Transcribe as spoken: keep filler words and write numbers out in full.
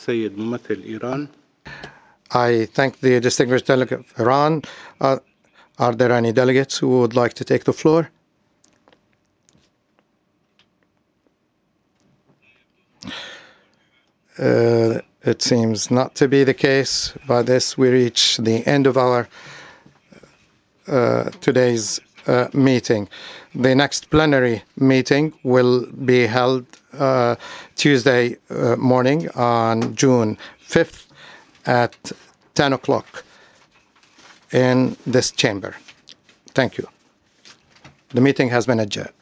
السيد ممثل إيران. I thank the distinguished delegate of Iran. Uh, are there any delegates who would like to take the floor? Uh, it seems not to be the case. By this, we reach the end of our uh, today's uh, meeting. The next plenary meeting will be held uh, Tuesday uh, morning on June fifth at ten o'clock in this chamber. Thank you. The meeting has been adjourned.